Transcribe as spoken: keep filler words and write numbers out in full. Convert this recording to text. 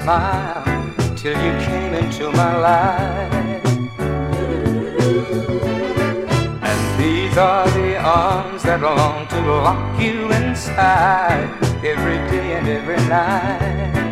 smile till you came into my life. And these are the arms that long to lock you inside every day and every night.